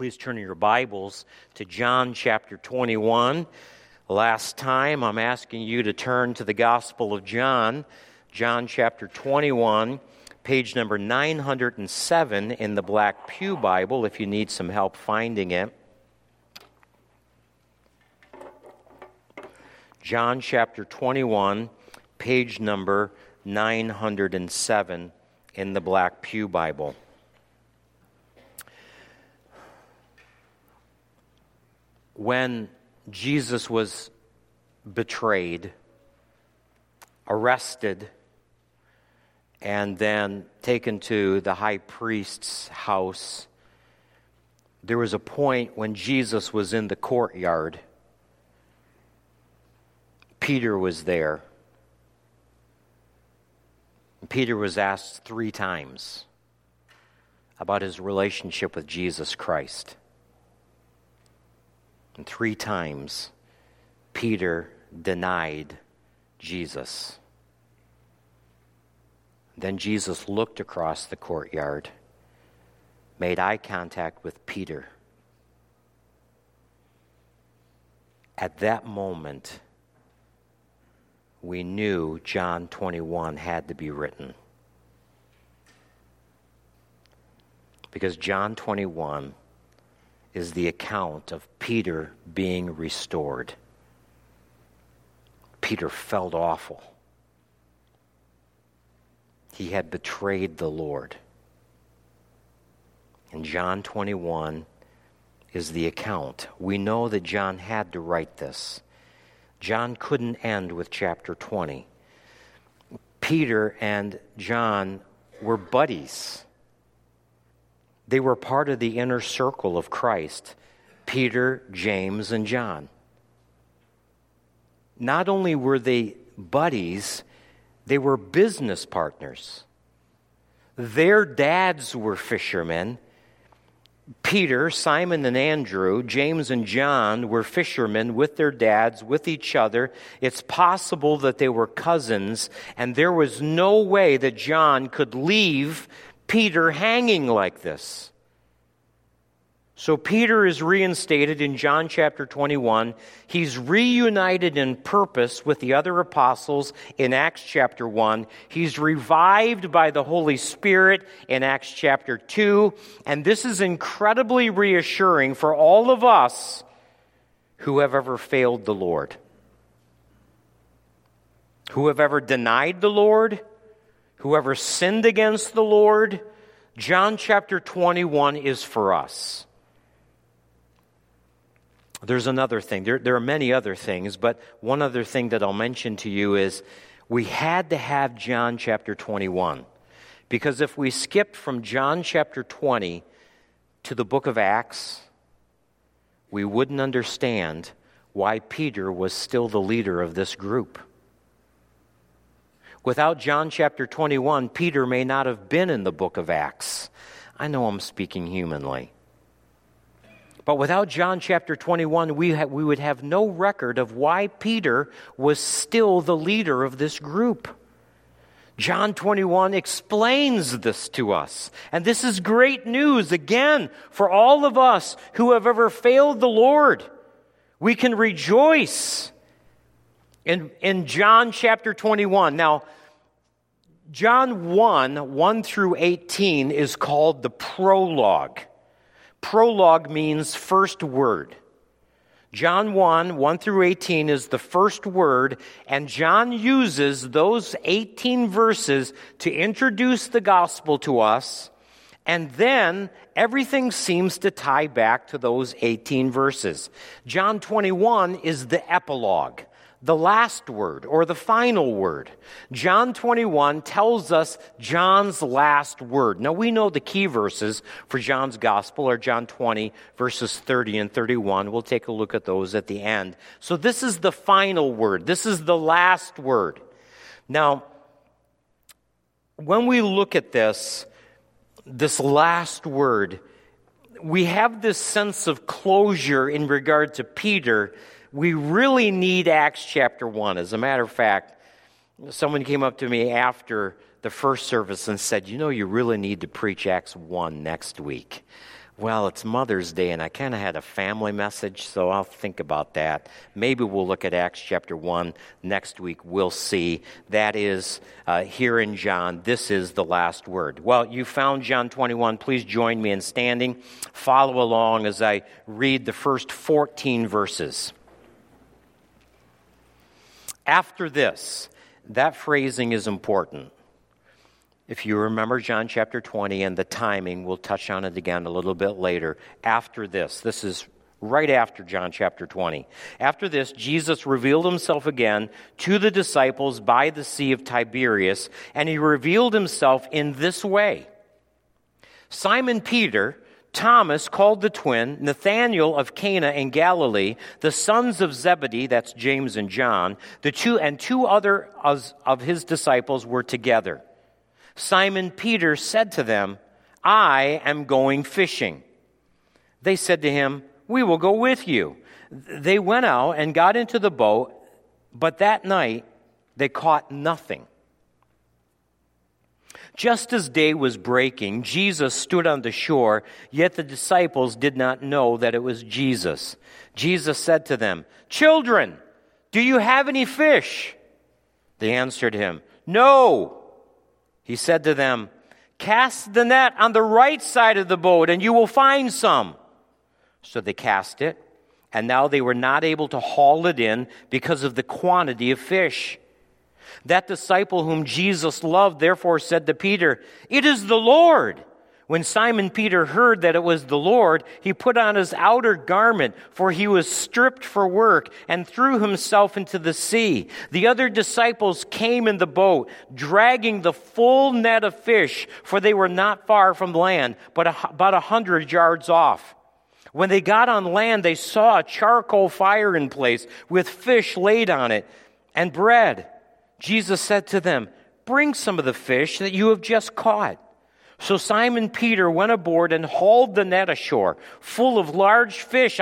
please turn your Bibles to John chapter 21. Last time, I'm asking you to turn to the Gospel of John, John chapter 21, page number 907 in the Black Pew Bible, if you need some help finding it. John chapter 21, page number 907 in the Black Pew Bible. When Jesus was betrayed, arrested, and then taken to the high priest's house, there was a point when Jesus was in the courtyard. Peter was there. Peter was asked 3 times about his relationship with Jesus Christ. And 3 times, Peter denied Jesus. Then Jesus looked across the courtyard, made eye contact with Peter. At that moment, we knew John 21 had to be written. Because John 21 is the account of Peter being restored. Peter felt awful. He had betrayed the Lord. And John 21 is the account. We know that John had to write this. John couldn't end with chapter 20. Peter and John were buddies. They were part of the inner circle of Christ, Peter, James, and John. Not only were they buddies, they were business partners. Their dads were fishermen. Peter, Simon, and Andrew, James, and John were fishermen with their dads, with each other. It's possible that they were cousins, and there was no way that John could leave Peter hanging like this. So Peter is reinstated in John chapter 21. He's reunited in purpose with the other apostles in Acts chapter 1. He's revived by the Holy Spirit in Acts chapter 2. And this is incredibly reassuring for all of us who have ever failed the Lord, who have ever denied the Lord, whoever sinned against the Lord. John chapter 21 is for us. There's another thing. There are many other things, but one other thing that I'll mention to you is we had to have John chapter 21. Because if we skipped from John chapter 20 to the book of Acts, we wouldn't understand why Peter was still the leader of this group. Without John chapter 21, Peter may not have been in the book of Acts. I know I'm speaking humanly. But without John chapter 21, we would have no record of why Peter was still the leader of this group. John 21 explains this to us. And this is great news, again, for all of us who have ever failed the Lord. We can rejoice in John chapter 21. Now, John 1 through 18 is called the prologue. Prologue means first word. John 1 through 18 is the first word, and John uses those 18 verses to introduce the gospel to us, and then everything seems to tie back to those 18 verses. John 21 is the epilogue, the last word or the final word. John 21 tells us John's last word. Now we know the key verses for John's gospel are John 20 verses 30 and 31. We'll take a look at those at the end. So this is the final word. This is the last word. Now, when we look at this last word, we have this sense of closure in regard to Peter. We really need Acts chapter 1. As a matter of fact, someone came up to me after the first service and said, you really need to preach Acts 1 next week. Well, it's Mother's Day, and I kind of had a family message, so I'll think about that. Maybe we'll look at Acts chapter 1 next week. We'll see. That is here in John. This is the last word. Well, you found John 21. Please join me in standing. Follow along as I read the first 14 verses. After this, that phrasing is important. If you remember John chapter 20 and the timing, we'll touch on it again a little bit later. After this is right after John chapter 20. After this, Jesus revealed himself again to the disciples by the Sea of Tiberias, and he revealed himself in this way. Simon Peter, Thomas called the twin, Nathanael of Cana in Galilee, the sons of Zebedee, that's James and John, two other of his disciples were together. Simon Peter said to them, I am going fishing. They said to him, we will go with you. They went out and got into the boat, but that night they caught nothing. Just as day was breaking, Jesus stood on the shore, yet the disciples did not know that it was Jesus. Jesus said to them, children, do you have any fish? They answered him, no. He said to them, cast the net on the right side of the boat, and you will find some. So they cast it, and now they were not able to haul it in because of the quantity of fish. That disciple whom Jesus loved therefore said to Peter, it is the Lord. When Simon Peter heard that it was the Lord, he put on his outer garment, for he was stripped for work, and threw himself into the sea. The other disciples came in the boat, dragging the full net of fish, for they were not far from land, but about 100 yards off. When they got on land, they saw a charcoal fire in place, with fish laid on it, and bread. Jesus said to them, bring some of the fish that you have just caught. So Simon Peter went aboard and hauled the net ashore, full of large fish,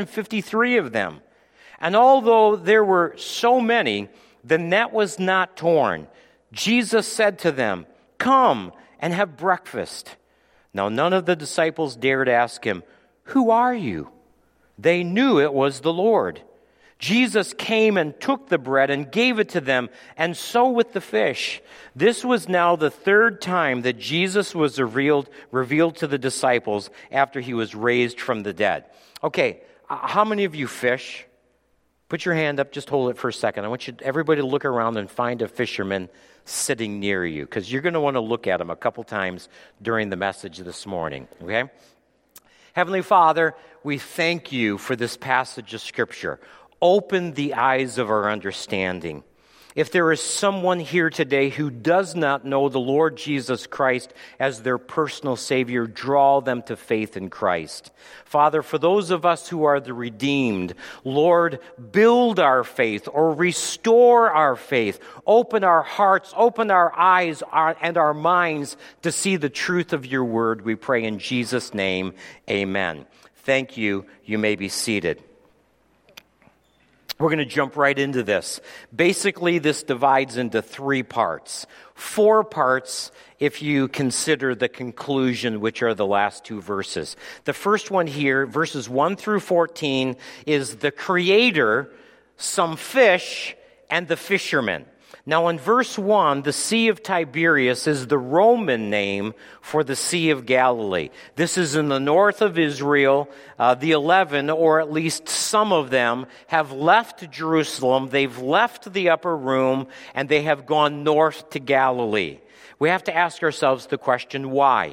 153 of them. And although there were so many, the net was not torn. Jesus said to them, come and have breakfast. Now none of the disciples dared ask him, who are you? They knew it was the Lord. Jesus came and took the bread and gave it to them, and so with the fish. This was now the third time that Jesus was revealed to the disciples after he was raised from the dead. Okay, how many of you fish? Put your hand up, just hold it for a second. I want everybody to look around and find a fisherman sitting near you, because you're going to want to look at him a couple times during the message this morning, okay? Heavenly Father, we thank you for this passage of Scripture. Open the eyes of our understanding. If there is someone here today who does not know the Lord Jesus Christ as their personal Savior, draw them to faith in Christ. Father, for those of us who are the redeemed, Lord, build our faith or restore our faith. Open our hearts, open our eyes and our minds to see the truth of your word. We pray in Jesus' name, amen. Thank you. You may be seated. We're going to jump right into this. Basically, this divides into 3 parts. 4 parts if you consider the conclusion, which are the last 2 verses. The first one here, verses 1 through 14, is the Creator, some fish, and the fishermen. Now in verse 1, the Sea of Tiberias is the Roman name for the Sea of Galilee. This is in the north of Israel. The 11, or at least some of them, have left Jerusalem. They've left the upper room, and they have gone north to Galilee. We have to ask ourselves the question, why?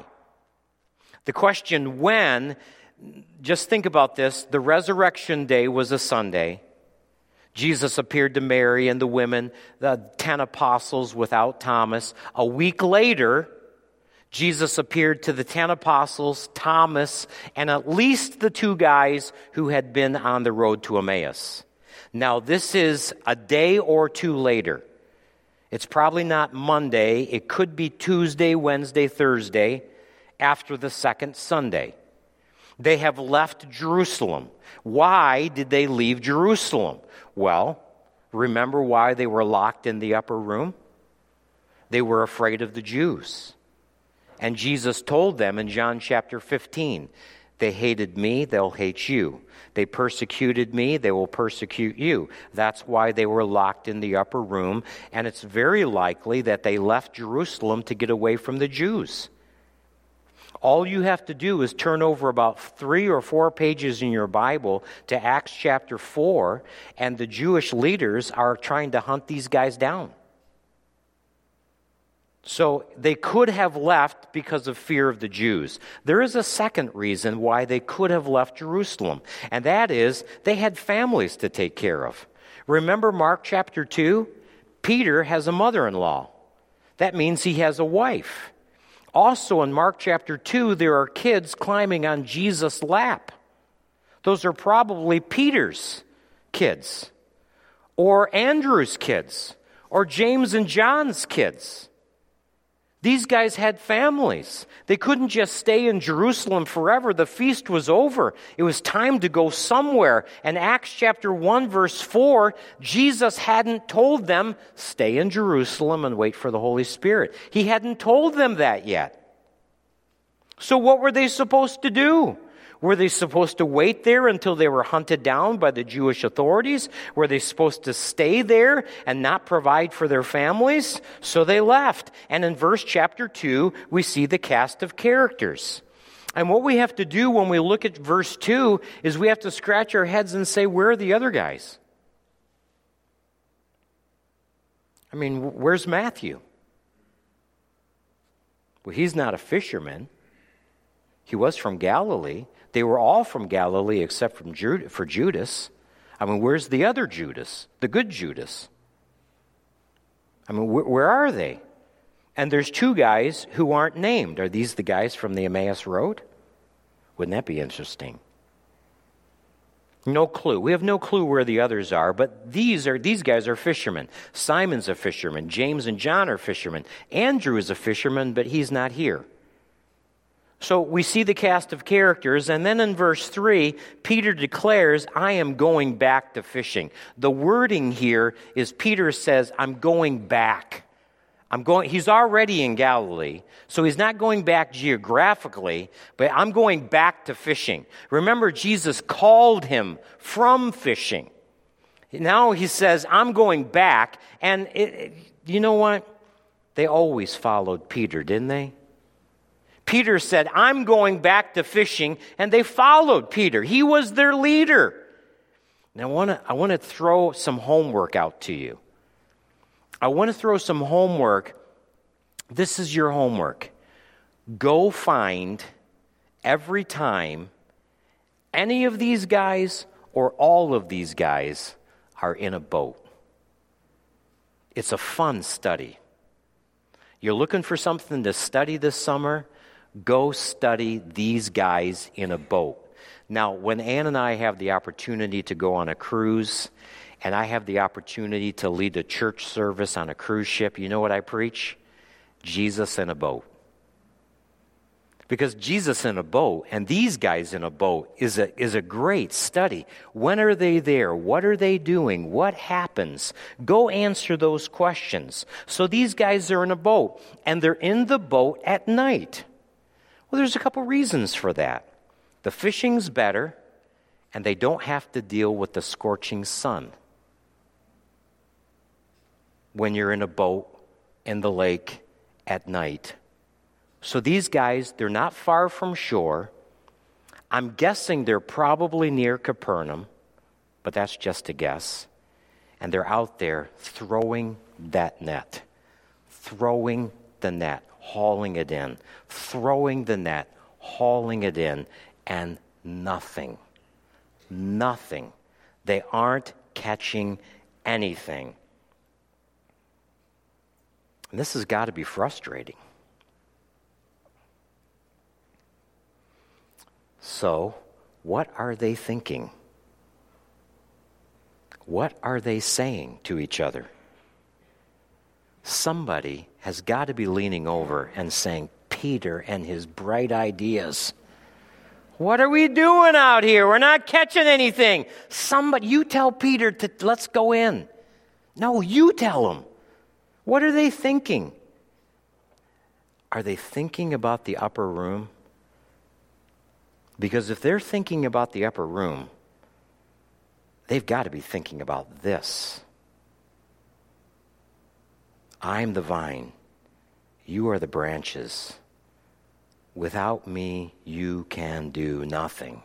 The question, when? Just think about this. The resurrection day was a Sunday. Jesus appeared to Mary and the women, the 10 apostles without Thomas. A week later, Jesus appeared to the 10 apostles, Thomas, and at least the 2 guys who had been on the road to Emmaus. Now, this is a day or 2 later. It's probably not Monday. It could be Tuesday, Wednesday, Thursday, after the second Sunday. They have left Jerusalem. Why did they leave Jerusalem? Well, remember why they were locked in the upper room? They were afraid of the Jews. And Jesus told them in John chapter 15, They hated me, they'll hate you. They persecuted me, they will persecute you. That's why they were locked in the upper room, and it's very likely that they left Jerusalem to get away from the Jews. All you have to do is turn over about 3 or 4 pages in your Bible to Acts chapter 4, and the Jewish leaders are trying to hunt these guys down. So they could have left because of fear of the Jews. There is a second reason why they could have left Jerusalem, and that is they had families to take care of. Remember Mark chapter 2? Peter has a mother-in-law. That means he has a wife. Also in Mark chapter 2, there are kids climbing on Jesus' lap. Those are probably Peter's kids, or Andrew's kids, or James and John's kids. These guys had families. They couldn't just stay in Jerusalem forever. The feast was over. It was time to go somewhere. And Acts chapter 1 verse 4, Jesus hadn't told them, stay in Jerusalem and wait for the Holy Spirit. He hadn't told them that yet. So what were they supposed to do? Were they supposed to wait there until they were hunted down by the Jewish authorities? Were they supposed to stay there and not provide for their families? So they left. And in verse chapter 2, we see the cast of characters. And what we have to do when we look at verse 2 is we have to scratch our heads and say, where are the other guys? I mean, where's Matthew? Well, he's not a fisherman. He was from Galilee. They were all from Galilee except for Judas. I mean, where's the other Judas? The good Judas? I mean, where are they? And there's 2 guys who aren't named. Are these the guys from the Emmaus Road? Wouldn't that be interesting? No clue. We have no clue where the others are, but these guys are fishermen. Simon's a fisherman. James and John are fishermen. Andrew is a fisherman, but he's not here. So we see the cast of characters, and then in verse 3, Peter declares, I am going back to fishing. The wording here is Peter says, I'm going back. He's already in Galilee, so he's not going back geographically, but I'm going back to fishing. Remember, Jesus called him from fishing. Now he says, I'm going back, and you know what? They always followed Peter, didn't they? Peter said, I'm going back to fishing, and they followed Peter. He was their leader. Now, I want to throw some homework out to you. I want to throw some homework. This is your homework. Go find every time any of these guys or all of these guys are in a boat. It's a fun study. You're looking for something to study this summer? Go study these guys in a boat. Now, when Ann and I have the opportunity to go on a cruise, and I have the opportunity to lead a church service on a cruise ship, you know what I preach? Jesus in a boat. Because Jesus in a boat and these guys in a boat is a great study. When are they there? What are they doing? What happens? Go answer those questions. So these guys are in a boat, and they're in the boat at night. Well, there's a couple reasons for that. The fishing's better, and they don't have to deal with the scorching sun when you're in a boat in the lake at night. So these guys, they're not far from shore. I'm guessing they're probably near Capernaum, but that's just a guess. And they're out there throwing that net, throwing the net, hauling it in, throwing the net, hauling it in, and nothing. They aren't catching anything. And this has got to be frustrating. So, what are they thinking? What are they saying to each other? Somebody has got to be leaning over and saying, Peter and his bright ideas. What are we doing out here? We're not catching anything. You tell Peter let's go in. No, you tell him. What are they thinking? Are they thinking about the upper room? Because if they're thinking about the upper room, they've got to be thinking about this. I'm the vine. You are the branches. Without me, you can do nothing.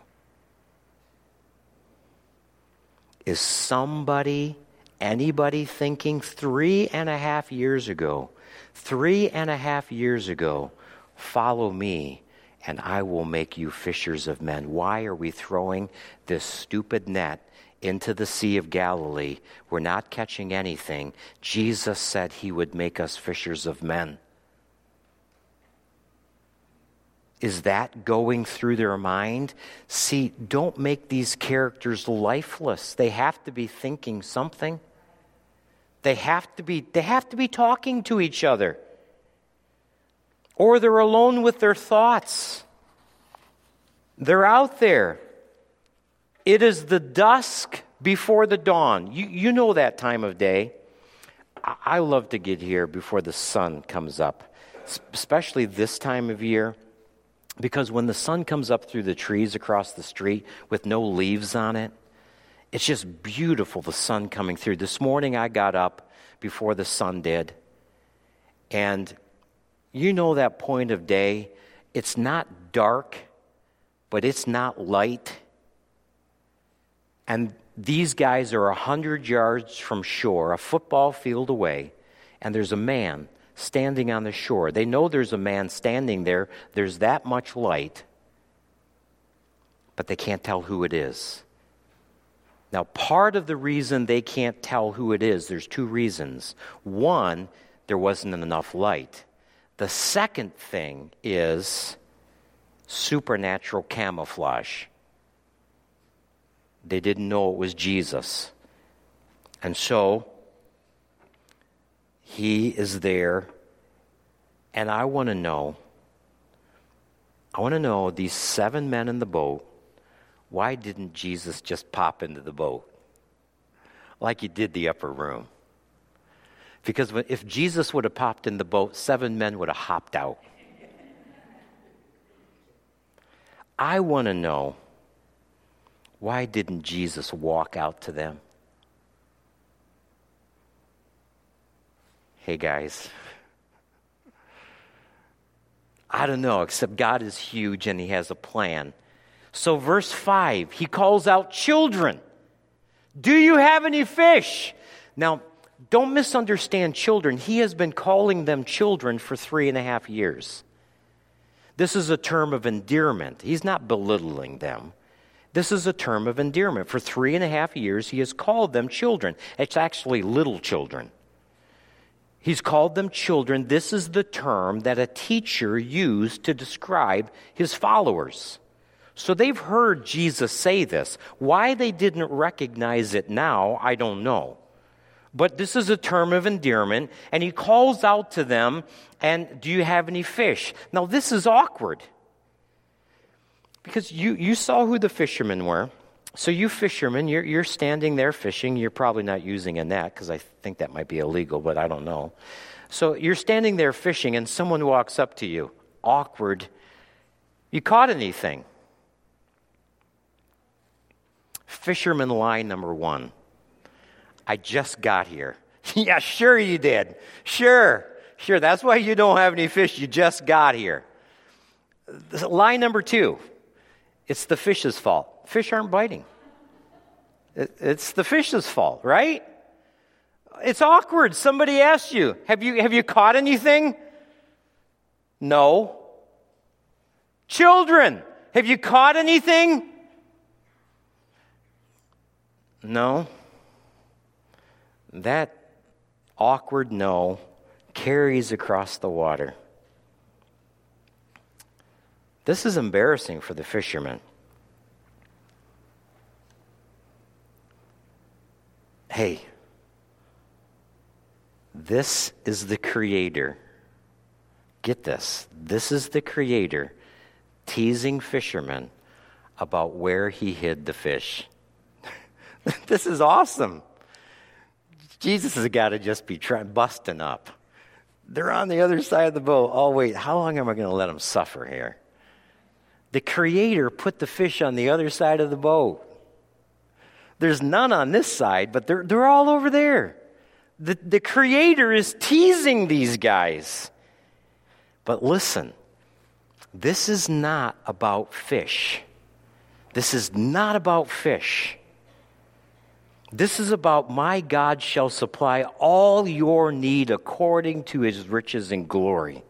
Is anybody thinking 3.5 years ago, 3.5 years ago, follow me and I will make you fishers of men? Why are we throwing this stupid net into the Sea of Galilee? We're not catching anything. Jesus said he would make us fishers of men. Is that going through their mind? See, don't make these characters lifeless. They have to be thinking something. They have to be talking to each other. Or they're alone with their thoughts. They're out there. It is the dusk before the dawn. You know that time of day. I love to get here before the sun comes up, especially this time of year. Because when the sun comes up through the trees across the street with no leaves on it, it's just beautiful, the sun coming through. This morning I got up before the sun did. And you know that point of day, it's not dark, but it's not light. And these guys are 100 yards from shore, a football field away, and there's a man standing on the shore. They know there's a man standing there. There's that much light, but they can't tell who it is. Now, part of the reason they can't tell who it is, there's two reasons. One, there wasn't enough light. The second thing is supernatural camouflage. They didn't know it was Jesus. And so he is there, and I want to know these 7 men in the boat, why didn't Jesus just pop into the boat like he did the upper room? Because if Jesus would have popped in the boat, 7 men would have hopped out. I want to know, why didn't Jesus walk out to them? Hey guys, I don't know, except God is huge and he has a plan. So verse 5, he calls out children. Do you have any fish? Now, don't misunderstand children. He has been calling them children for 3.5 years. This is a term of endearment. He's not belittling them. This is a term of endearment. For 3.5 years, he has called them children. It's actually little children. He's called them children. This is the term that a teacher used to describe his followers. So they've heard Jesus say this. Why they didn't recognize it now, I don't know. But this is a term of endearment, and he calls out to them, and do you have any fish? Now this is awkward. Because you saw who the fishermen were. So you fishermen, you're standing there fishing. You're probably not using a net because I think that might be illegal, but I don't know. So you're standing there fishing and someone walks up to you. Awkward. You caught anything? Fisherman line number 1. I just got here. Yeah, sure you did. Sure. That's why you don't have any fish. You just got here. Line number 2. It's the fish's fault. Fish aren't biting. It's the fish's fault, right? It's awkward. Somebody asks you, have you caught anything? No. Children, have you caught anything? No. That awkward no carries across the water. This is embarrassing for the fishermen. Hey, this is the Creator. Get this. This is the Creator teasing fishermen about where he hid the fish. This is awesome. Jesus has got to just be busting up. They're on the other side of the boat. Oh, wait, how long am I going to let them suffer here? The Creator put the fish on the other side of the boat. There's none on this side, but they're all over there. The Creator is teasing these guys. But listen, this is not about fish. This is not about fish. This is about my God shall supply all your need according to his riches and glory.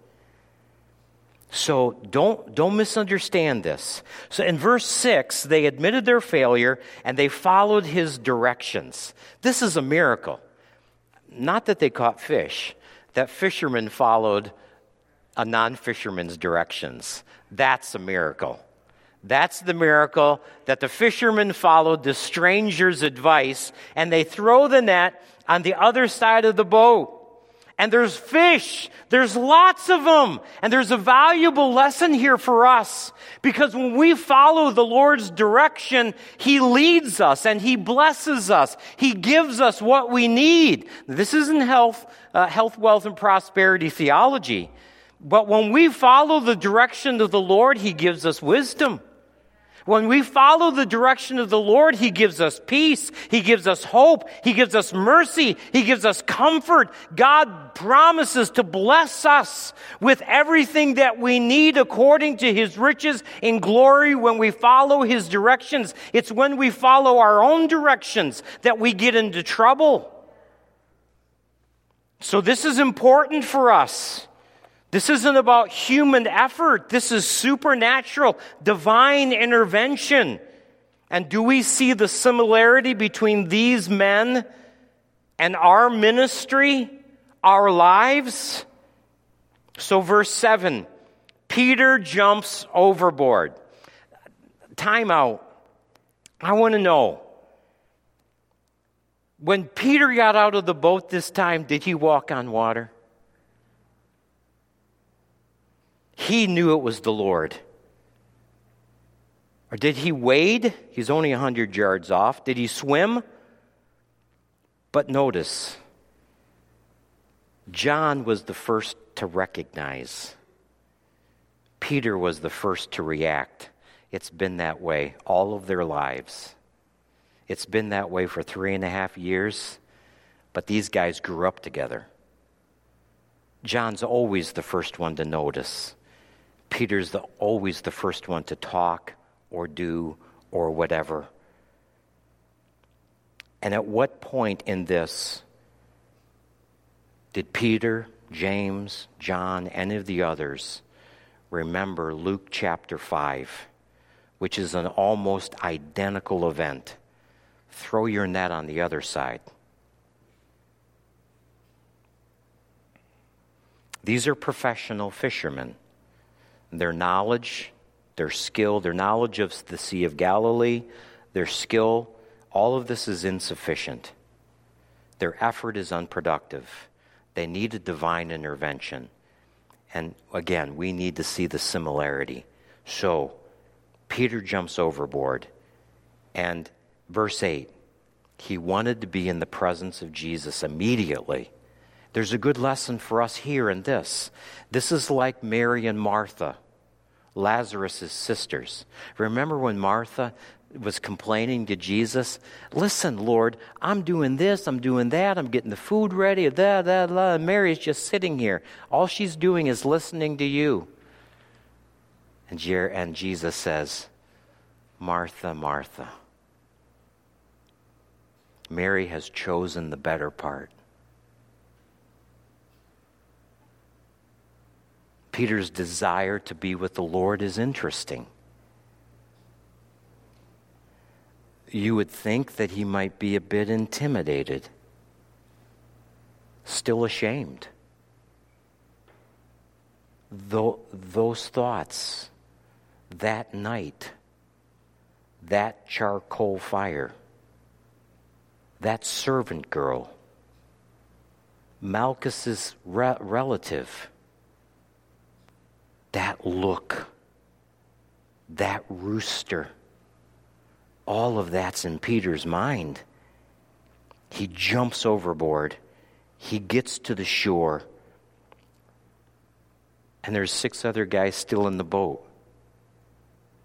So don't misunderstand this. So in verse 6, they admitted their failure and they followed his directions. This is a miracle. Not that they caught fish, that fishermen followed a non-fisherman's directions. That's a miracle. That's the miracle, that the fishermen followed the stranger's advice and they throw the net on the other side of the boat. And there's fish. There's lots of them. And there's a valuable lesson here for us. Because when we follow the Lord's direction, he leads us and he blesses us. He gives us what we need. This isn't health, wealth, and prosperity theology. But when we follow the direction of the Lord, he gives us wisdom. When we follow the direction of the Lord, he gives us peace. He gives us hope. He gives us mercy. He gives us comfort. God promises to bless us with everything that we need according to his riches in glory when we follow his directions. It's when we follow our own directions that we get into trouble. So this is important for us. This isn't about human effort. This is supernatural, divine intervention. And do we see the similarity between these men and our ministry, our lives? So verse 7, Peter jumps overboard. Time out. I want to know, when Peter got out of the boat this time, did he walk on water? He knew it was the Lord. Or did he wade? He's only 100 yards off. Did he swim? But notice, John was the first to recognize. Peter was the first to react. It's been that way all of their lives. It's been that way for 3.5 years, but these guys grew up together. John's always the first one to notice. Peter's always the first one to talk or do or whatever. And at what point in this did Peter, James, John, any of the others remember Luke chapter 5, which is an almost identical event? Throw your net on the other side. These are professional fishermen. Their knowledge, their skill, their knowledge of the Sea of Galilee, their skill, all of this is insufficient. Their effort is unproductive. They need a divine intervention. And again, we need to see the similarity. So, Peter jumps overboard. And verse 8, he wanted to be in the presence of Jesus immediately. There's a good lesson for us here in this. This is like Mary and Martha, Lazarus' sisters. Remember when Martha was complaining to Jesus? Listen, Lord, I'm doing this, I'm doing that, I'm getting the food ready, and Mary's just sitting here. All she's doing is listening to you. And Jesus says, Martha, Martha, Mary has chosen the better part. Peter's desire to be with the Lord is interesting. You would think that he might be a bit intimidated, still ashamed. Those thoughts, that night, that charcoal fire, that servant girl, Malchus's relative, that look, that rooster, all of that's in Peter's mind. He jumps overboard. He gets to the shore. And there's 6 other guys still in the boat.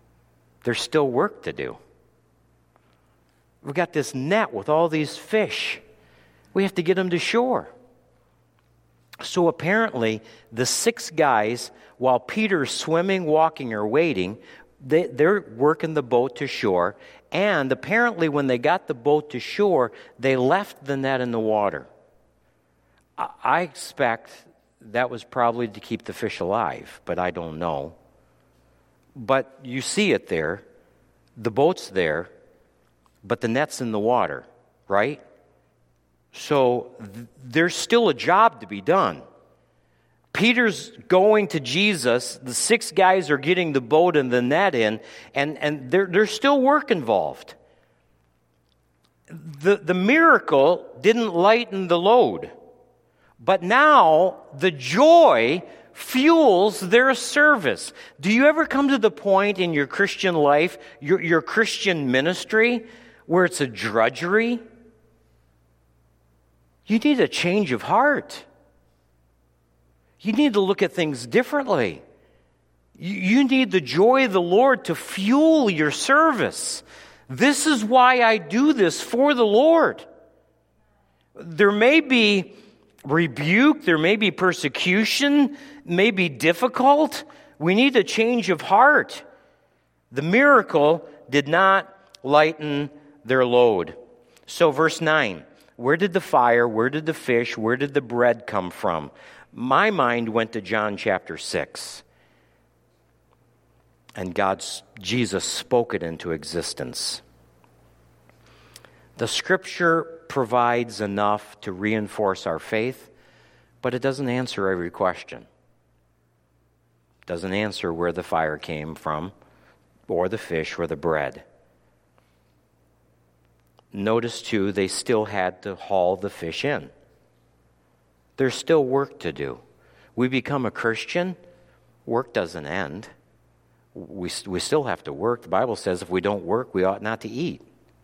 There's still work to do. We've got this net with all these fish. We have to get them to shore. So apparently, the 6 guys, while Peter's swimming, walking, or waiting, they're working the boat to shore. And apparently, when they got the boat to shore, they left the net in the water. I expect that was probably to keep the fish alive, but I don't know. But you see it there. The boat's there, but the net's in the water, right? So there's still a job to be done. Peter's going to Jesus. The 6 guys are getting the boat and the net in, and there's still work involved. The miracle didn't lighten the load, but now the joy fuels their service. Do you ever come to the point in your Christian life, your Christian ministry, where it's a drudgery? You need a change of heart. You need to look at things differently. You need the joy of the Lord to fuel your service. This is why I do this for the Lord. There may be rebuke, there may be persecution, may be difficult. We need a change of heart. The miracle did not lighten their load. So verse 9, where did the fire, where did the fish, where did the bread come from? My mind went to John chapter 6. And Jesus spoke it into existence. The Scripture provides enough to reinforce our faith, but it doesn't answer every question. It doesn't answer where the fire came from, or the fish, or the bread. Notice, too, they still had to haul the fish in. There's still work to do. We become a Christian, work doesn't end. We still have to work. The Bible says if we don't work, we ought not to eat.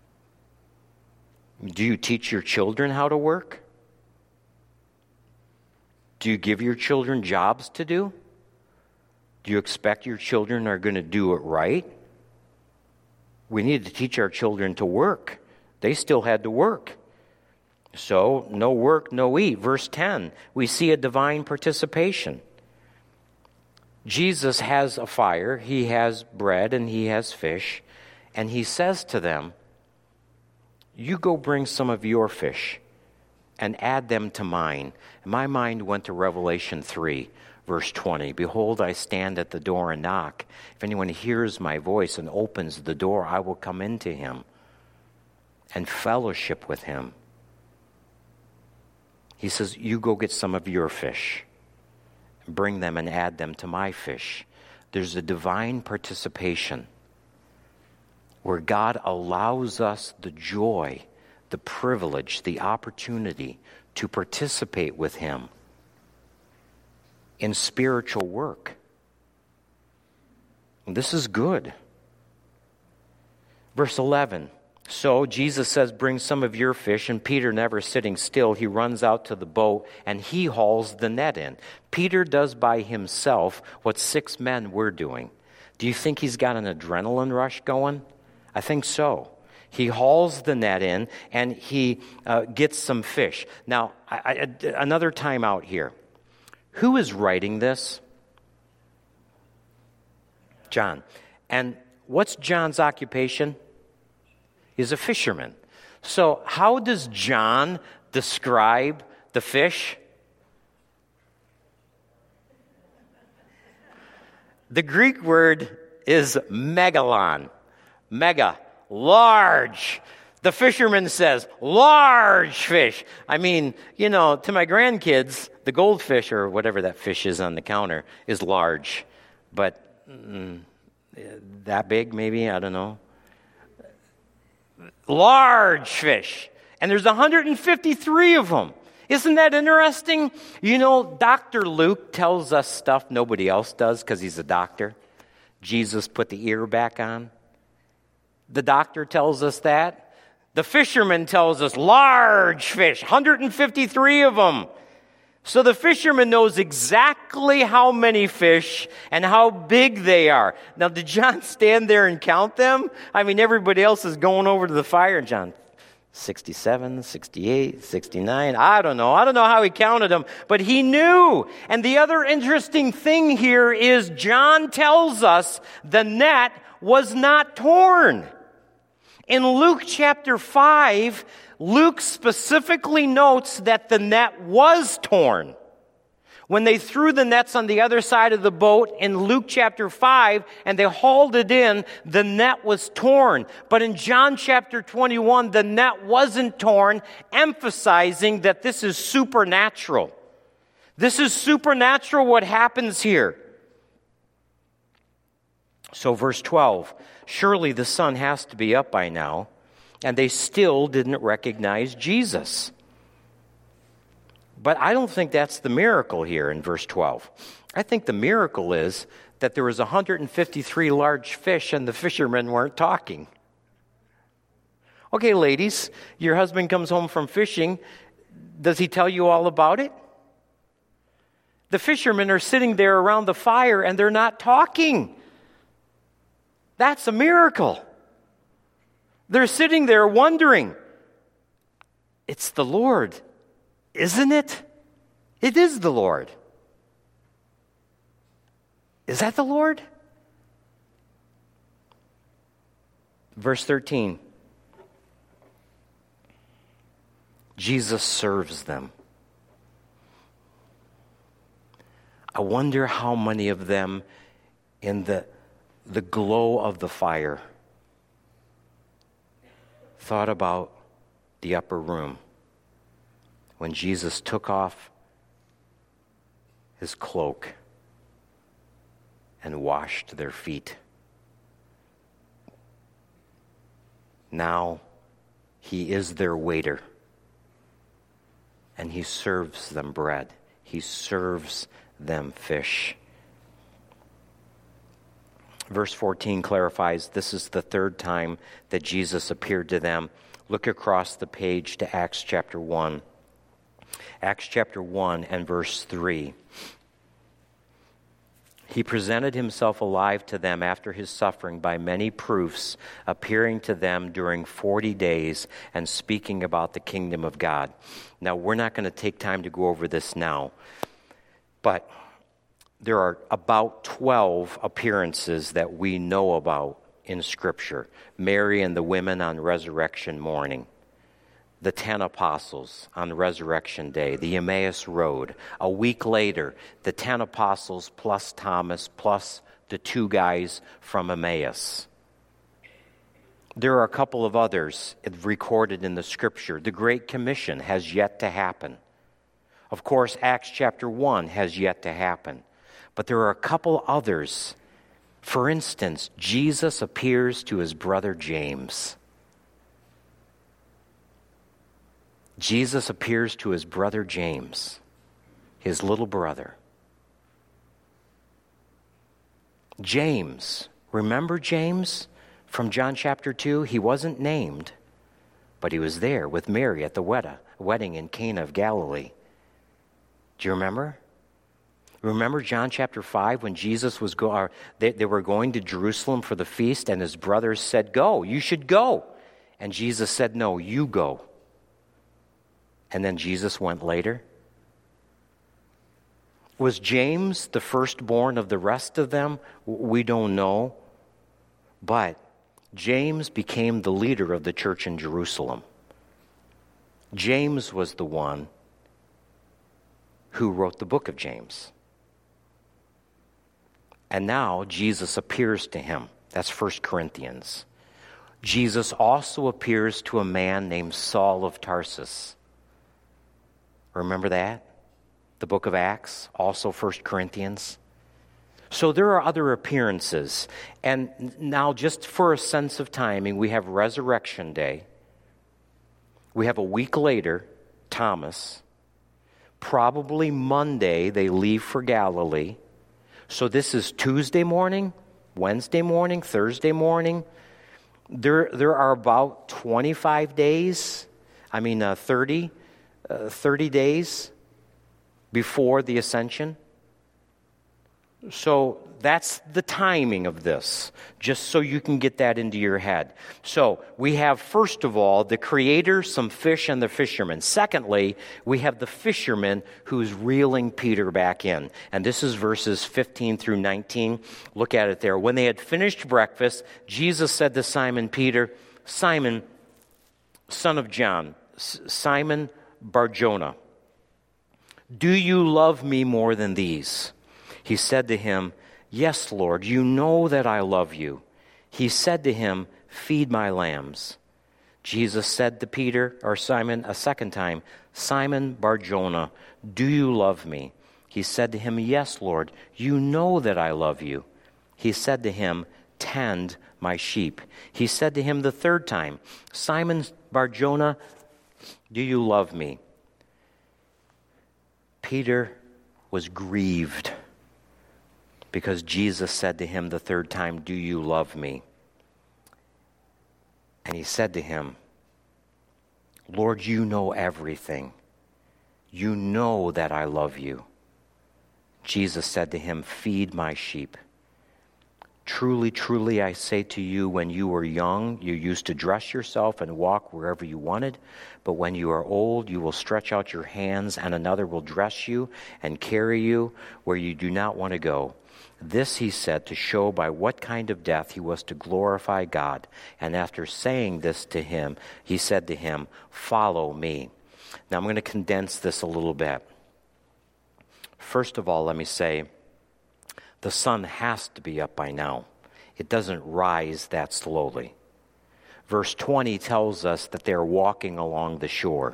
Do you teach your children how to work? Do you give your children jobs to do? Do you expect your children are going to do it right? We need to teach our children to work. They still had to work. So, no work, no eat. Verse 10, we see a divine participation. Jesus has a fire, he has bread, and he has fish, and he says to them, you go bring some of your fish and add them to mine. And my mind went to Revelation 3, verse 20. Behold, I stand at the door and knock. If anyone hears my voice and opens the door, I will come into him and fellowship with him. He says, you go get some of your fish, bring them and add them to my fish. There's a divine participation where God allows us the joy, the privilege, the opportunity to participate with him in spiritual work. And this is good. Verse 11. So Jesus says, bring some of your fish, and Peter, never sitting still, he runs out to the boat and he hauls the net in. Peter does by himself what 6 men were doing. Do you think he's got an adrenaline rush going? I think so. He hauls the net in and he gets some fish. Now, another time out here. Who is writing this? John. And what's John's occupation? He's a fisherman. So how does John describe the fish? The Greek word is megalon. Mega, large. The fisherman says, large fish. I mean, to my grandkids, the goldfish or whatever that fish is on the counter is large. But that big maybe, I don't know. Large fish. And there's 153 of them. Isn't that interesting? Dr. Luke tells us stuff nobody else does because he's a doctor. Jesus put the ear back on. The doctor tells us that. The fisherman tells us large fish, 153 of them. So the fisherman knows exactly how many fish and how big they are. Now, did John stand there and count them? I mean, everybody else is going over to the fire, and John, 67, 68, 69, I don't know how he counted them, but he knew. And the other interesting thing here is John tells us the net was not torn. In Luke chapter 5, Luke specifically notes that the net was torn. When they threw the nets on the other side of the boat in Luke chapter 5 and they hauled it in, the net was torn. But in John chapter 21, the net wasn't torn, emphasizing that this is supernatural. This is supernatural what happens here. So verse 12, surely the sun has to be up by now, and they still didn't recognize Jesus. But I don't think that's the miracle here in verse 12. I think the miracle is that there was 153 large fish and the fishermen weren't talking. Okay, ladies, your husband comes home from fishing. Does he tell you all about it? The fishermen are sitting there around the fire and they're not talking. That's a miracle. They're sitting there wondering. It's the Lord, isn't it? It is the Lord. Is that the Lord? Verse 13. Jesus serves them. I wonder how many of them in the glow of the fire thought about the upper room when Jesus took off his cloak and washed their feet. Now he is their waiter, and he serves them bread. He serves them fish. Verse 14 clarifies this is the third time that Jesus appeared to them. Look across the page to Acts chapter 1. Acts chapter 1 and verse 3. He presented himself alive to them after his suffering by many proofs, appearing to them during 40 days and speaking about the kingdom of God. Now, we're not going to take time to go over this now, but there are about 12 appearances that we know about in Scripture. Mary and the women on resurrection morning. The 10 apostles on resurrection day. The Emmaus Road. A week later, the 10 apostles plus Thomas plus the 2 guys from Emmaus. There are a couple of others recorded in the Scripture. The Great Commission has yet to happen. Of course, Acts chapter 1 has yet to happen. But there are a couple others. For instance, Jesus appears to his brother James. Jesus appears to his brother James, his little brother. James, remember James from John chapter 2? He wasn't named, but he was there with Mary at the wedding in Cana of Galilee. Do you remember? Remember John chapter 5 when Jesus was they were going to Jerusalem for the feast, and his brothers said, "Go, you should go." And Jesus said, "No, you go." And then Jesus went later. Was James the firstborn of the rest of them? We don't know. But James became the leader of the church in Jerusalem. James was the one who wrote the book of James. And now Jesus appears to him. That's 1 Corinthians. Jesus also appears to a man named Saul of Tarsus. Remember that? The book of Acts, also 1 Corinthians. So there are other appearances. And now just for a sense of timing, we have Resurrection Day. We have a week later, Thomas. Probably Monday, they leave for Galilee. So this is Tuesday morning, Wednesday morning, Thursday morning. There are about 25 days, 30 days before the ascension. So that's the timing of this, just so you can get that into your head. So we have, first of all, the Creator, some fish, and the fishermen. Secondly, we have the fisherman who's reeling Peter back in. And this is verses 15 through 19. Look at it there. When they had finished breakfast, Jesus said to Simon Peter, "Simon, son of John, Simon Bar-Jonah, do you love me more than these?" He said to him, "Yes, Lord, you know that I love you." He said to him, "Feed my lambs." Jesus said to Peter, or Simon, a second time, "Simon Bar-Jonah, do you love me?" He said to him, "Yes, Lord, you know that I love you." He said to him, "Tend my sheep." He said to him the third time, "Simon Bar-Jonah, do you love me?" Peter was grieved because Jesus said to him the third time, "Do you love me?" And he said to him, "Lord, you know everything. You know that I love you." Jesus said to him, "Feed my sheep. Truly, truly, I say to you, when you were young, you used to dress yourself and walk wherever you wanted. But when you are old, you will stretch out your hands, and another will dress you and carry you where you do not want to go." This he said to show by what kind of death he was to glorify God. And after saying this to him, he said to him, "Follow me." Now I'm going to condense this a little bit. First of all, let me say, the sun has to be up by now. It doesn't rise that slowly. Verse 20 tells us that they're walking along the shore.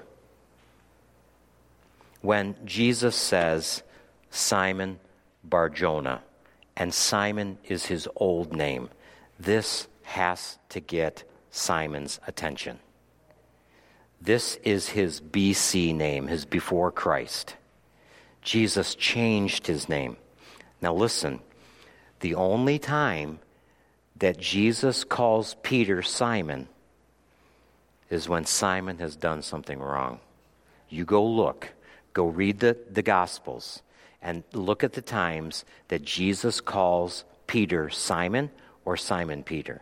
When Jesus says, "Simon Bar-Jonah," and Simon is his old name, this has to get Simon's attention. This is his BC name, his before Christ. Jesus changed his name. Now listen, the only time that Jesus calls Peter Simon is when Simon has done something wrong. You go read the Gospels, and look at the times that Jesus calls Peter Simon or Simon Peter.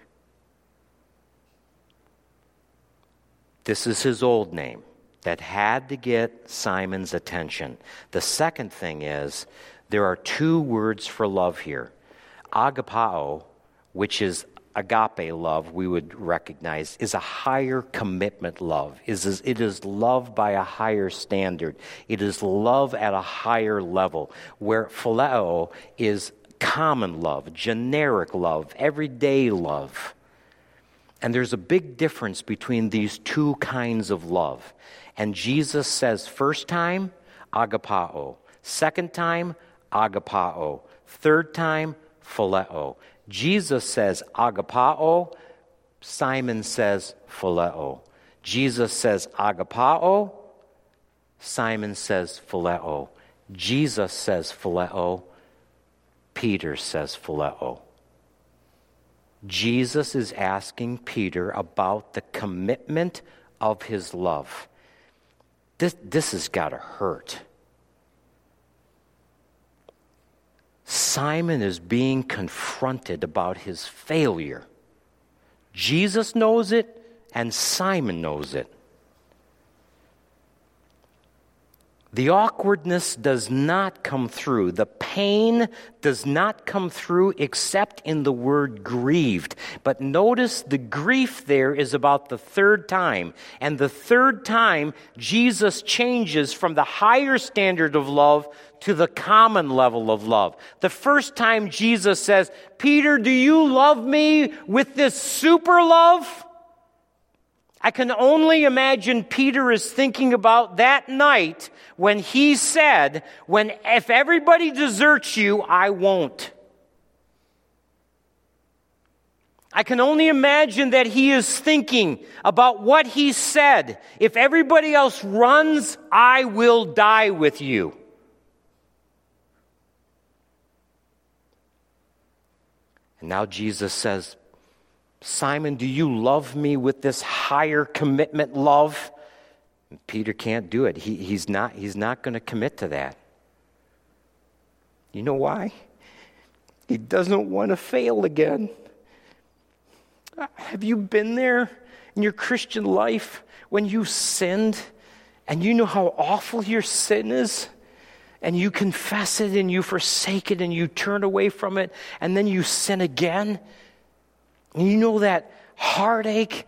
This is his old name that had to get Simon's attention. The second thing is, there are two words for love here. Agapao, which is agape love, we would recognize, is a higher commitment love. It is love by a higher standard. It is love at a higher level, where phileo is common love, generic love, everyday love. And there's a big difference between these two kinds of love. And Jesus says, first time, agapao. Second time, agapao. Third time, phileo. Jesus says agapao. Simon says phileo. Jesus says agapao. Simon says phileo. Jesus says phileo. Peter says phileo. Jesus is asking Peter about the commitment of his love. This has got to hurt. Simon is being confronted about his failure. Jesus knows it, and Simon knows it. The awkwardness does not come through. The pain does not come through except in the word grieved. But notice the grief there is about the third time. And the third time, Jesus changes from the higher standard of love to the common level of love. The first time Jesus says, "Peter, do you love me with this super love?" I can only imagine Peter is thinking about that night when he said, if everybody deserts you, I won't. I can only imagine that he is thinking about what he said. If everybody else runs, I will die with you. And now Jesus says, "Simon, do you love me with this higher commitment love?" And Peter can't do it. He's not going to commit to that. You know why? He doesn't want to fail again. Have you been there in your Christian life when you sinned and you know how awful your sin is? And you confess it and you forsake it and you turn away from it and then you sin again? And you know that heartache?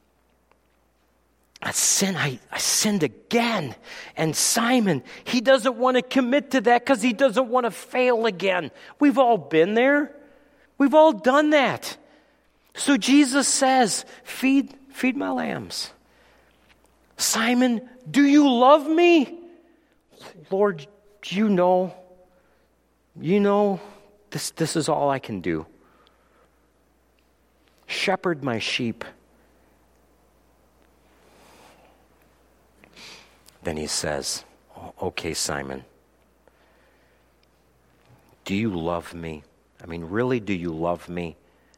I sinned again. And Simon, he doesn't want to commit to that because he doesn't want to fail again. We've all been there. We've all done that. So Jesus says, feed my lambs. Simon, do you love me? Lord, you know, this is all I can do. Shepherd my sheep. Then he says, okay, Simon, do you love me? I mean, really, do you love me?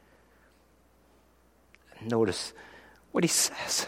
Notice what he says.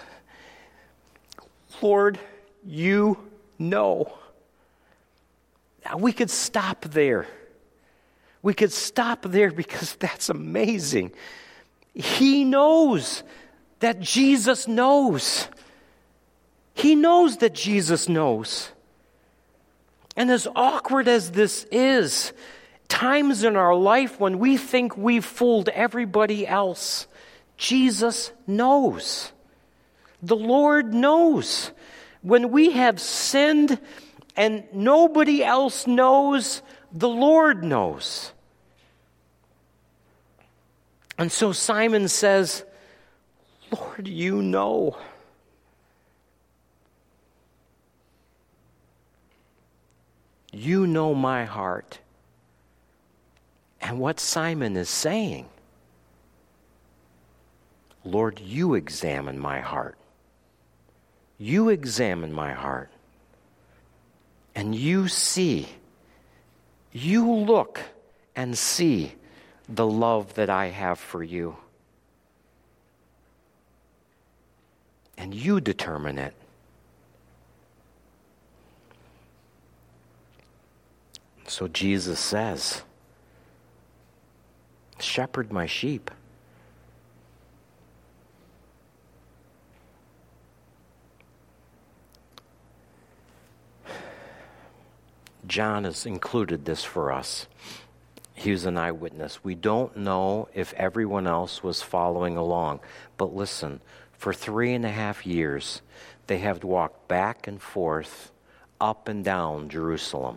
Lord, you know. Now, we could stop there. We could stop there because that's amazing. He knows that Jesus knows. He knows that Jesus knows. And as awkward as this is, times in our life when we think we've fooled everybody else, Jesus knows. The Lord knows. When we have sinned and nobody else knows, the Lord knows. And so Simon says, Lord, you know. You know my heart. And what Simon is saying, Lord, you examine my heart. You examine my heart. And you see, you look and see the love that I have for you. And you determine it. So Jesus says, shepherd my sheep. John has included this for us. He was an eyewitness. We don't know if everyone else was following along. But listen, for 3.5 years, they have walked back and forth, up and down Jerusalem.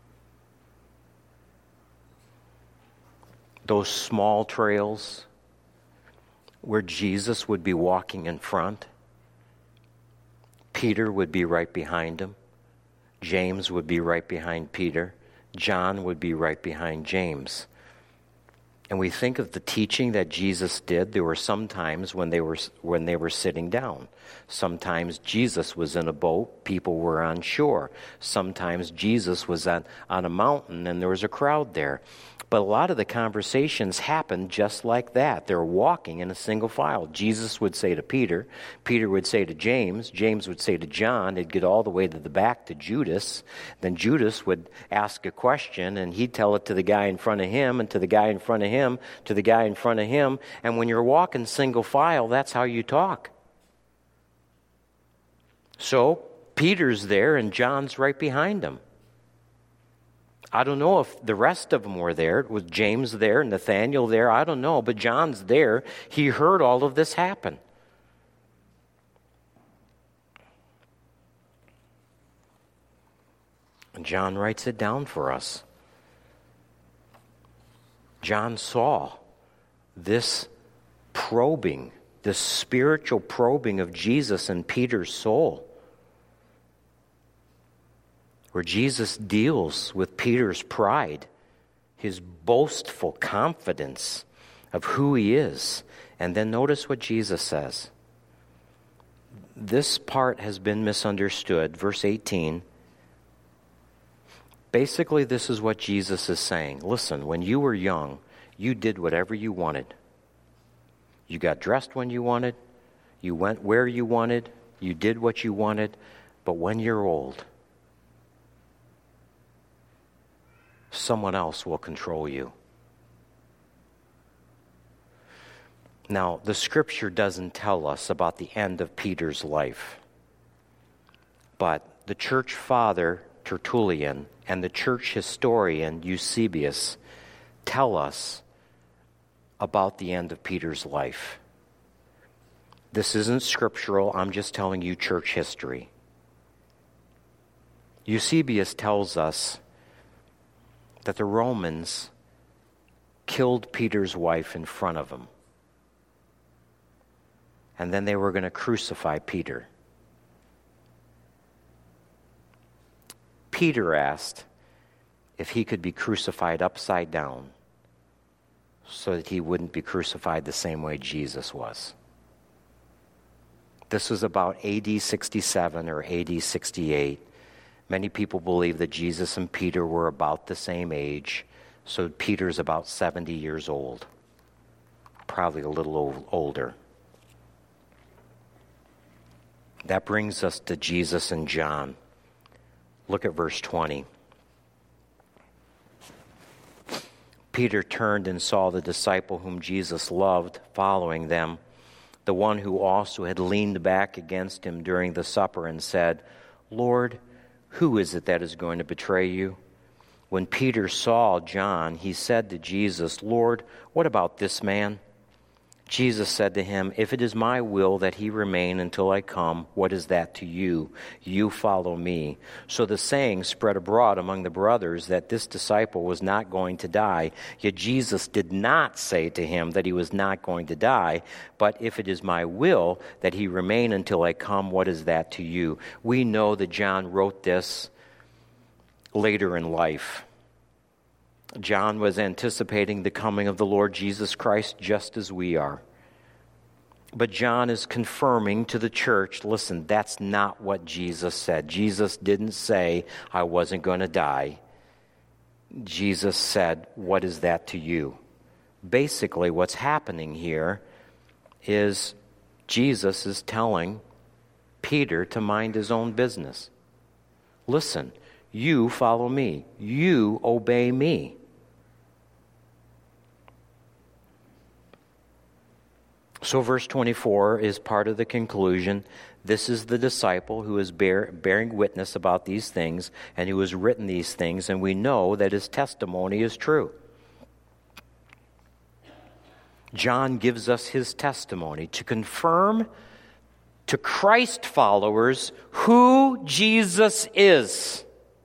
Those small trails where Jesus would be walking in front, Peter would be right behind him. James would be right behind Peter. John would be right behind James. And we think of the teaching that Jesus did. There were some times when they were sitting down. Sometimes Jesus was in a boat, people were on shore. Sometimes Jesus was on a mountain and there was a crowd there. But a lot of the conversations happened just like that. They're walking in a single file. Jesus would say to Peter, Peter would say to James, James would say to John, it'd get all the way to the back to Judas. Then Judas would ask a question and he'd tell it to the guy in front of him and to the guy in front of him, to the guy in front of him. And when you're walking single file, that's how you talk. So Peter's there and John's right behind him. I don't know if the rest of them were there. Was James there, Nathaniel there? I don't know, but John's there. He heard all of this happen. And John writes it down for us. John saw this probing, this spiritual probing of Jesus in Peter's soul, where Jesus deals with Peter's pride, his boastful confidence of who he is. And then notice what Jesus says. This part has been misunderstood. Verse 18. Basically, this is what Jesus is saying. Listen, when you were young, you did whatever you wanted. You got dressed when you wanted. You went where you wanted. You did what you wanted. But when you're old, someone else will control you. Now, the Scripture doesn't tell us about the end of Peter's life, but the church father, Tertullian, and the church historian, Eusebius, tell us about the end of Peter's life. This isn't scriptural, I'm just telling you church history. Eusebius tells us that the Romans killed Peter's wife in front of him. And then they were going to crucify Peter. Peter asked if he could be crucified upside down so that he wouldn't be crucified the same way Jesus was. This was about AD 67 or AD 68. Many people believe that Jesus and Peter were about the same age, so Peter's about 70 years old, probably a little older. That brings us to Jesus and John. Look at verse 20. Peter turned and saw the disciple whom Jesus loved following them, the one who also had leaned back against him during the supper and said, "Lord, who is it that is going to betray you?" When Peter saw John, he said to Jesus, "Lord, what about this man?" Jesus said to him, "If it is my will that he remain until I come, what is that to you? You follow me." So the saying spread abroad among the brothers that this disciple was not going to die. Yet Jesus did not say to him that he was not going to die, but if it is my will that he remain until I come, what is that to you? We know that John wrote this later in life. John was anticipating the coming of the Lord Jesus Christ just as we are. But John is confirming to the church, listen, that's not what Jesus said. Jesus didn't say, I wasn't going to die. Jesus said, what is that to you? Basically, what's happening here is Jesus is telling Peter to mind his own business. Listen, you follow me. You obey me. So verse 24 is part of the conclusion. This is the disciple who is bearing witness about these things and who has written these things, and we know that his testimony is true. John gives us his testimony to confirm to Christ followers who Jesus is.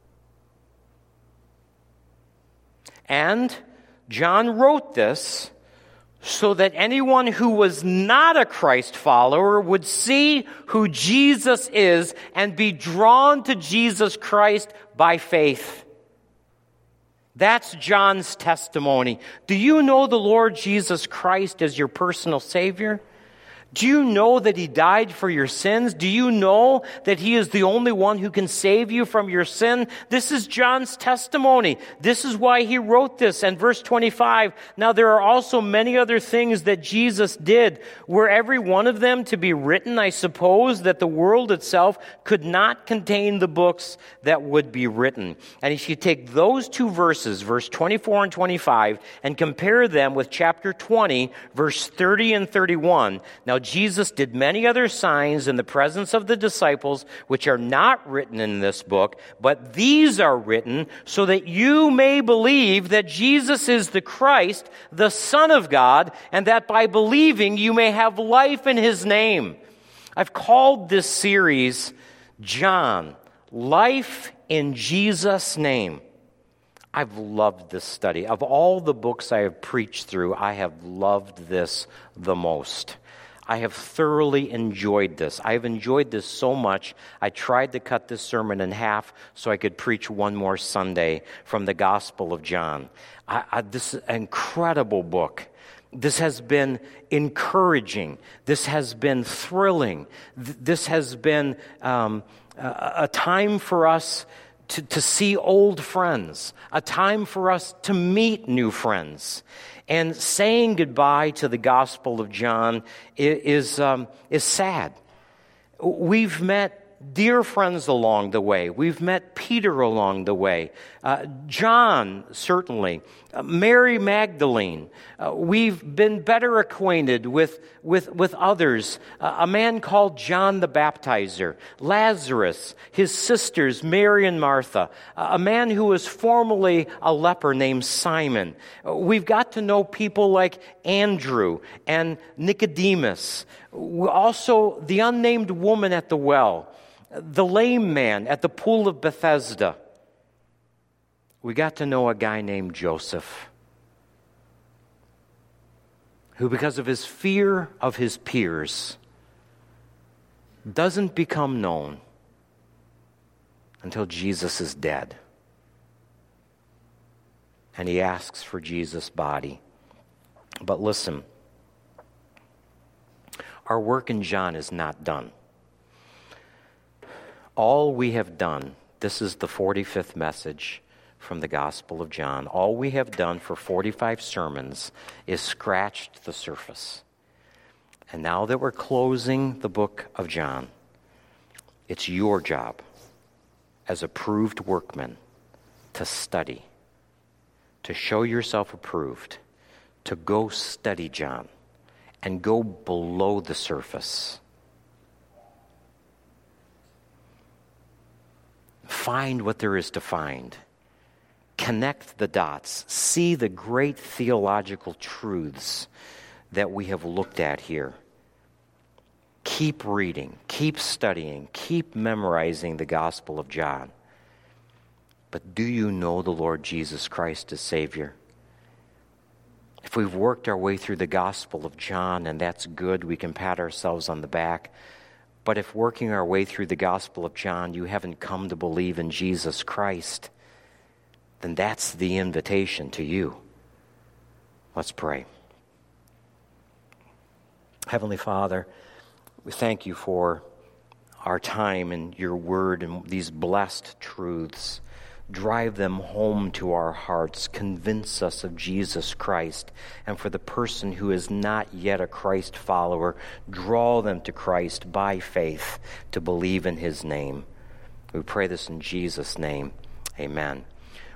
And John wrote this so that anyone who was not a Christ follower would see who Jesus is and be drawn to Jesus Christ by faith. That's John's testimony. Do you know the Lord Jesus Christ as your personal Savior? Do you know that He died for your sins? Do you know that He is the only one who can save you from your sin? This is John's testimony. This is why he wrote this. And verse 25, now there are also many other things that Jesus did. Were every one of them to be written, I suppose that the world itself could not contain the books that would be written. And if you take those two verses, verse 24 and 25, and compare them with chapter 20, verse 30 and 31, now Jesus did many other signs in the presence of the disciples, which are not written in this book, but these are written so that you may believe that Jesus is the Christ, the Son of God, and that by believing you may have life in His name. I've called this series, John, Life in Jesus' Name. I've loved this study. Of all the books I have preached through, I have loved this the most. I have thoroughly enjoyed this. I've enjoyed this so much, I tried to cut this sermon in half so I could preach one more Sunday from the Gospel of John. This is an incredible book. This has been encouraging. This has been thrilling. This has been a time for us to see old friends, a time for us to meet new friends. And saying goodbye to the Gospel of John is sad. We've met dear friends along the way. We've met Peter along the way. John, certainly. Mary Magdalene. We've been better acquainted with others. A man called John the Baptizer. Lazarus. His sisters, Mary and Martha. A man who was formerly a leper named Simon. We've got to know people like Andrew and Nicodemus. Also, the unnamed woman at the well. The lame man at the pool of Bethesda. We got to know a guy named Joseph, who, because of his fear of his peers, doesn't become known until Jesus is dead. And he asks for Jesus' body. But listen, our work in John is not done. All we have done, this is the 45th message from the Gospel of John. All we have done for 45 sermons is scratched the surface. And now that we're closing the book of John, it's your job as approved workmen to study, to show yourself approved, to go study John and go below the surface. Find what there is to find. Connect the dots. See the great theological truths that we have looked at here. Keep reading, keep studying, keep memorizing the Gospel of John. But do you know the Lord Jesus Christ as Savior? If we've worked our way through the Gospel of John, and that's good, we can pat ourselves on the back. But if working our way through the Gospel of John, you haven't come to believe in Jesus Christ, then that's the invitation to you. Let's pray. Heavenly Father, we thank you for our time and your word and these blessed truths. Drive them home to our hearts. Convince us of Jesus Christ. And for the person who is not yet a Christ follower, draw them to Christ by faith to believe in his name. We pray this in Jesus' name. Amen.